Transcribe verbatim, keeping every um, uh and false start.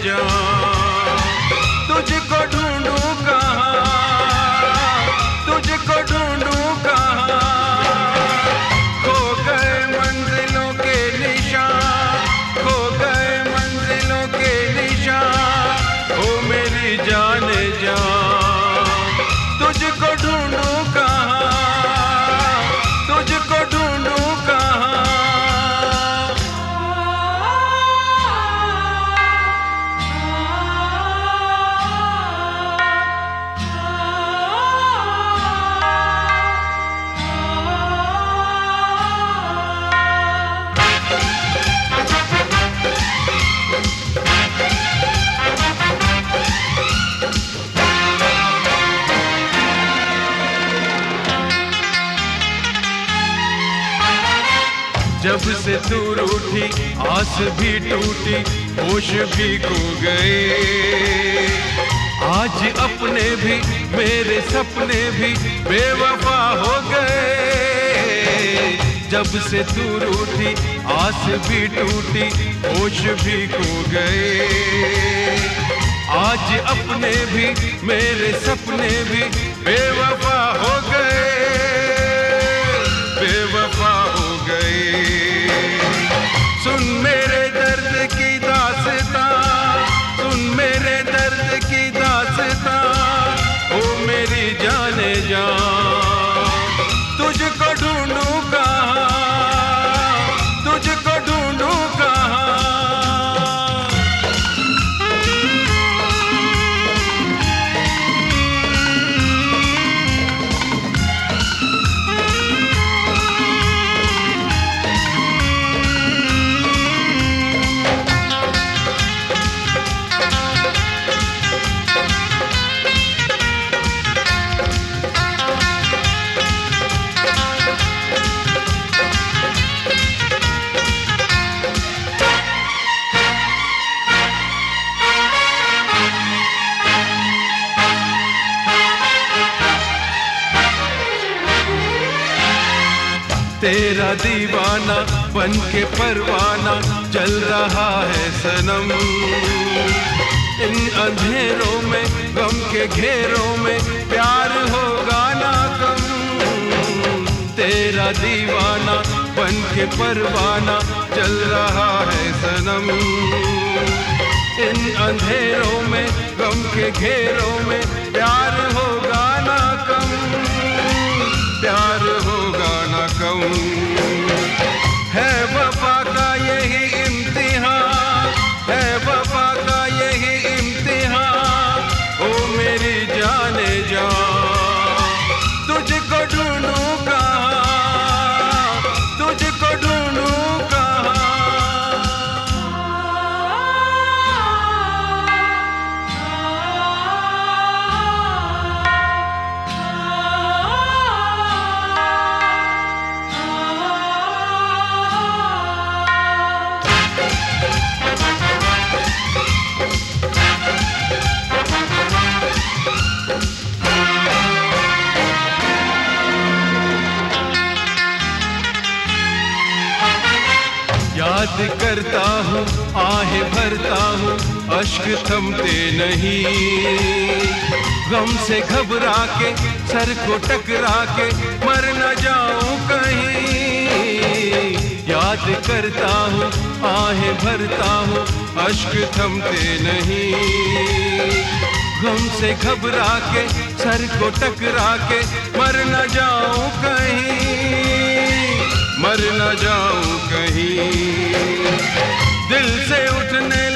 जा, तुझको ढूंढूं कहाँ, तुझको ढूंढूं कहाँ। खो गए मंजिलों के निशान, खो गए मंजिलों के निशान, ओ मेरी जाने जा, तुझको ढूंढूं कहाँ, तुझको ढूंढूं कहाँ। जब से तू रूठी आस भी टूटी, होश भी खो गए। आज अपने भी मेरे सपने भी बेवफा हो गए। जब से तू रूठी आस भी टूटी, होश भी खो गए। आज अपने भी मेरे सपने भी बेवफा हो गए, बेवफा हो गए। सुन मेरे दर्द की दास्तां, सुन मेरे दर्द की दास्तां, ओ मेरी जाने जा, तुझको ढूंढूं कहाँ, तुझको ढूंढूं कहाँ। तेरा दीवाना बन के परवाना चल रहा है सनम, इन अंधेरों में गम के घेरों में प्यार होगा ना कम। तेरा दीवाना बन के परवाना चल रहा है सनम, इन अंधेरों में गम के घेरों में प्यार होगा ना कम, प्यार होगा ना कम। है वफा का यही इम्तिहान, है वफा का यही इम्तिहान, ओ मेरी जाने जा, तुझको ढूंढूं कहाँ, तुझको ढूंढूं कहाँ। याद करता हूँ, आहें भरता हूँ, अश्क थमते नहीं। गम से घबरा के सर को टकरा के मर न जाऊं कहीं। याद करता हूँ, आहें भरता हूँ, अश्क थमते नहीं। गम से घबरा के सर को टकरा के मर न जाऊं कहीं, मर न जाऊं कहीं। दिल से उठने